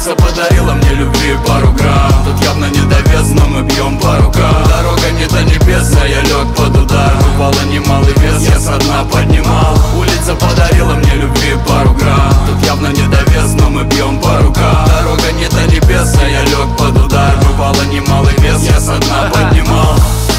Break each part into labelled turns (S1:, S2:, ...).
S1: Улица подарила мне любви пару грамм. Тут явно не довес, но мы бьем по рукам. Дорога не до небес, а я лег под удар. Упало немалый вес, я со дна поднимал. Улица подарила мне любви пару грамм. Тут явно не довес, но мы бьем по рукам. Дорога не до небес, а я лег под удар. Упало немалый вес, я со дна поднимал.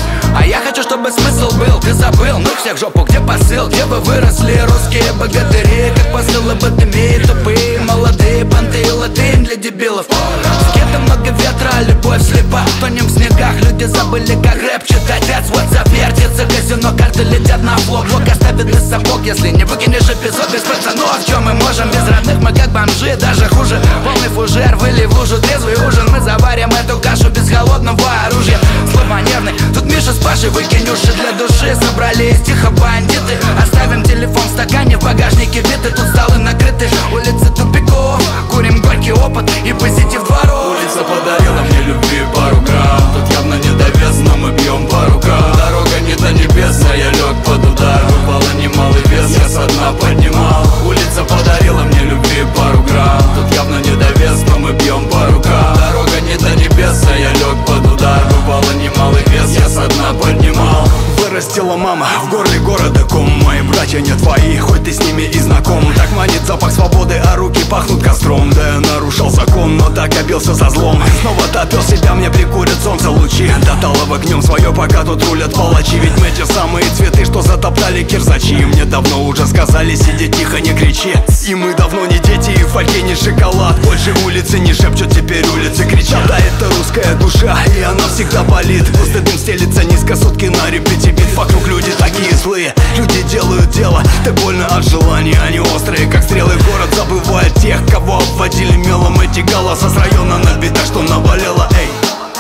S2: А я хочу, чтобы смысл был, ты забыл, ну всех жопу, где посыл, где вы выросли, русские богатыри, как посыл об этом и тупые, молодые понты и латынь для дебилов. В скете много ветра, любовь слепа, тонем в снегах, люди забыли, как рэп читать. That's what's up, вертится казино, карты летят на флот, блок оставит из сапог, если не выкинешь эпизод без пацанов. Чем мы можем без родных, мы как бомжи, даже хуже. Полный фужер, выли в лужу, трезвый ужин, мы заварим эту кашу без холодного оружия. Слова нервный, тут Миша с Пашей, выкинь уши для души. Собрались тихо бандиты, оставим телефон в стакане, в багажнике биты. Тут столы накрыты, улицы тупиков, курим горький опыт и позитив дворов.
S1: Улица подарила мне любви пару грамм. Тут явно не довес, но мы бьем по рукам. Дорога не до небес, а я лег под удар. Упало немалый вес, я со дна поднимал. Улица подарила мне любви пару грамм. Тут явно не довес, но мы бьем по рукам. Дорога не до небес, а я лег под удар. Упало немалый вес, я со дна поднимал.
S3: Вырастила мама в горле города ком. Мои братья не твои, хоть ты с ними и знаком. Так манит запах свободы, а руки пахнут костром. Да я нарушал закон, но так обился со злом. Снова топил себя, мне прикурят солнце лучи. Доталов огнем свое, пока тут рулят палачи. Ведь мы те самые цветы, что затоптали кирзачи. Мне давно уже сказали, сиди тихо, не кричи. И мы давно не дети, и в фольге не шоколад. Больше улицы не шепчут, теперь улицы кричат. Да, это русская душа, и она всегда болит. Густой дым стелится низко, сутки на репете бит. Вокруг люди такие злые, люди делают дело. Так больно от желания, они острые, как стрелы. Город забывает тех, кого обводили мелом. Эти голоса с района на битах, что наболело, эй.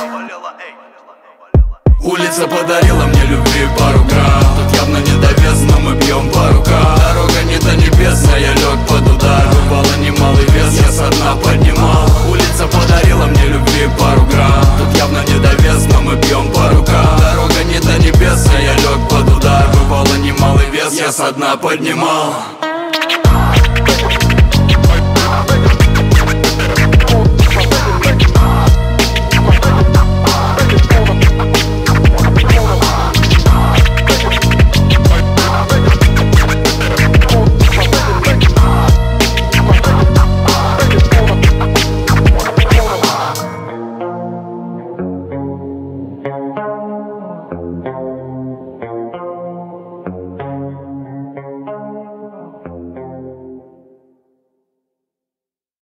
S1: Улица подарила мне любви пару грамм. Тут явно не довес, но мы бьем по рукам. Дорога не до небес, а я лег под удар. Упало немалый вес, я со дна поднимал. Улица подарила мне любви пару грамм. Тут явно не довес, но мы бьем по рукам. Дорога не до небес, а я лег под удар. Упало немалый вес, я со дна поднимал.